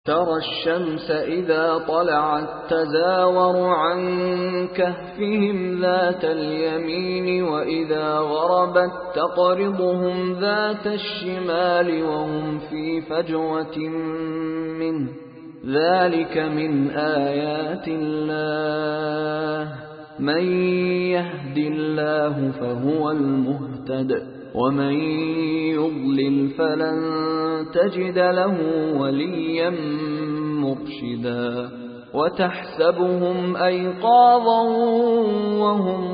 ترى الشمس إذا طلعت تزاور عن كهفهم ذات اليمين وإذا غربت تقرضهم ذات الشمال وهم في فجوة منه ذلك من آيات الله من يهد الله فهو المهتد ومن يضلل فلن تجد له وليا مرشدا وتحسبهم أيقاظا وهم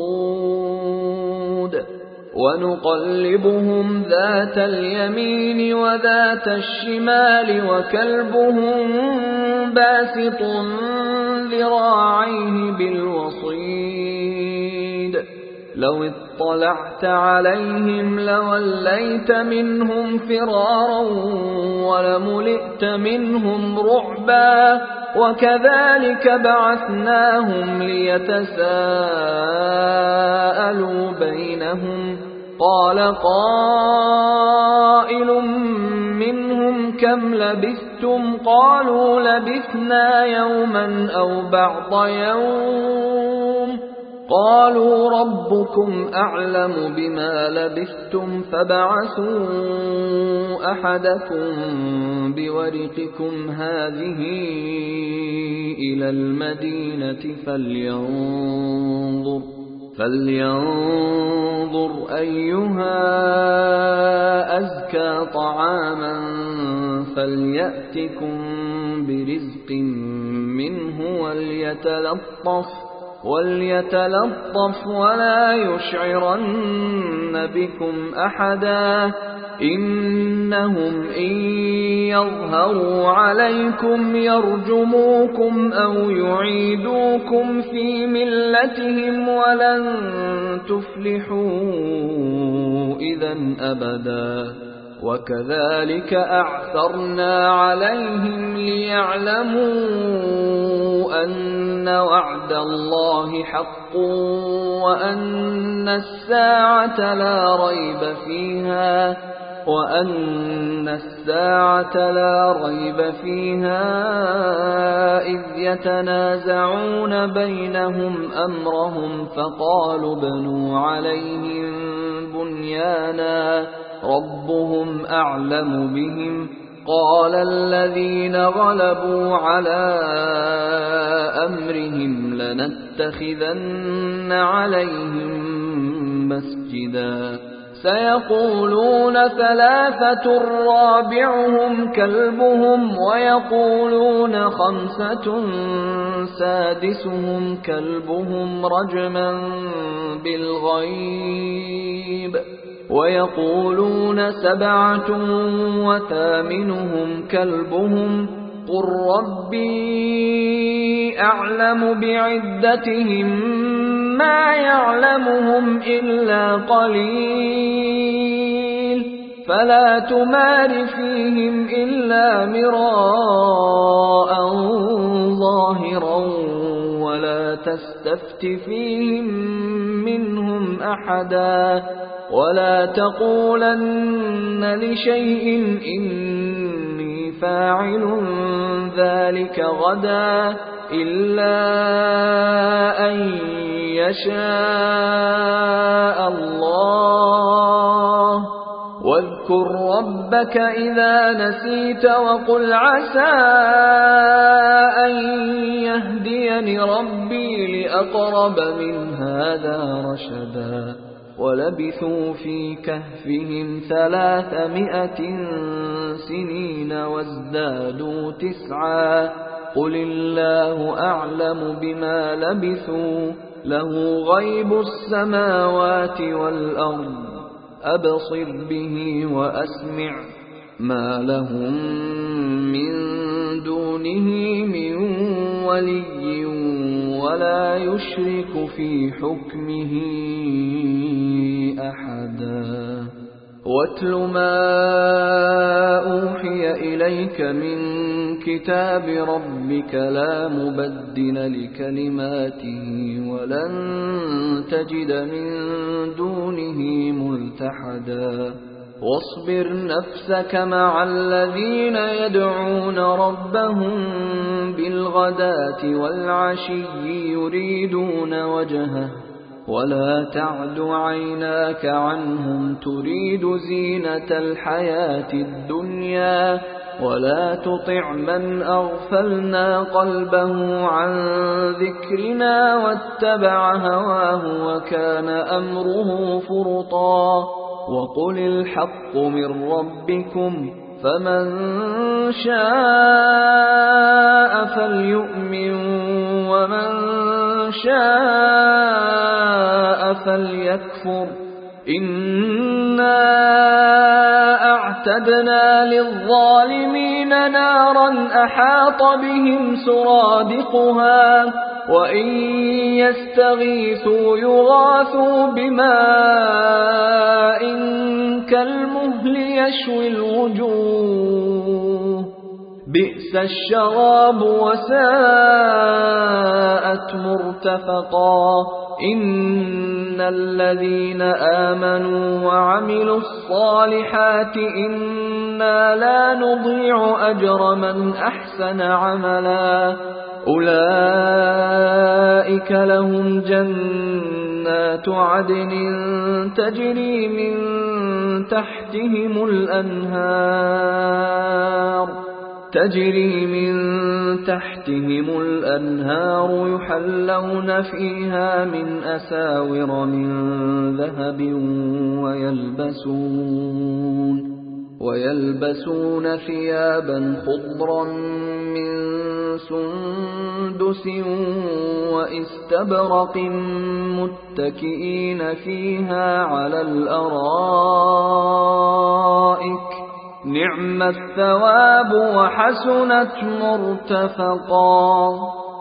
رقود ونقلبهم ذات اليمين وذات الشمال وكلبهم باسط ذراعيه بالوصيد لو اطلعت عليهم لوليت منهم فرارا ولملئت منهم رعبا وكذلك بعثناهم ليتساءلوا بينهم قال قائل منهم كم لبثتم قالوا لبثنا يوما أو بعض يوم قالوا ربكم أعلم بما لبثتم فابعثوا أحدكم بورقكم هذه إلى المدينة فلينظر أيها أزكى طعاما فليأتكم برزق منه وليتلطف ولا يشعرن بكم أحدا إنهم إن يظهروا عليكم يرجموكم أو يعيدوكم في ملتهم ولن تفلحوا إذا أبدا وكذلك أعثرنا عليهم ليعلموا أن وعد الله حق وأن الساعة لا ريب فيها إذ يتنازعون بينهم أمرهم فقالوا ابنوا عليهم بنيانا ربهم أعلم بهم قال الذين غلبوا على أمرهم لنتخذن عليهم مسجدا سيقولون ثلاثة رابعهم كلبهم ويقولون خمسة سادسهم كلبهم رجما بالغيب ويقولون سبعة وثامنهم كلبهم قل ربي أعلم بعدتهم ما يعلمهم إلا قليل فلا تمار فيهم إلا مراء ظاهرا ولا تستفت فيهم منهم أحدا ولا تقولن لشيء إني فاعل ذلك غدا إلا أن يشاء الله واذكر ربك إذا نسيت وقل عسى أن يهديني ربي لأقرب من هذا رشدا ولبثوا في كهفهم 300 سنين وازدادوا 9 قل الله أعلم بما لبثوا له غيب السماوات والأرض أبصر به وأسمع ما لهم من دونه من ولي ولا يشرك في حكمه أحدا واتل ما أوحي إليك من كتاب ربك لا مبدل لكلماته ولن تجد من دونه ملتحدا واصبر نفسك مع الذين يدعون ربهم بالغداة والعشي يريدون وجهه ولا تعد عيناك عنهم تريد زينة الحياة الدنيا ولا تطع من أغفلنا قلبه عن ذكرنا واتبع هواه وكان أمره فرطا وقل الحق من ربكم فمن شاء فليؤمن ومن شاء فليكفر إنا أعتدنا للظالمين نارا أحاط بهم سرادقها وإن يستغيثوا يغاثوا بماء كالمهل يشوي الوجوه بئس الشراب وساءت مرتفقا إن الذين آمنوا وعملوا الصالحات إنا لا نضيع أجر من أحسن عملا أولئك لهم جنات عدن تجري من تحتهم الأنهار يحلون فيها من أساور من ذهب ويلبسون ثيابا خضرا من سندس وإستبرق متكئين فيها على الأرائك نعم الثواب وحسنت مرتفقا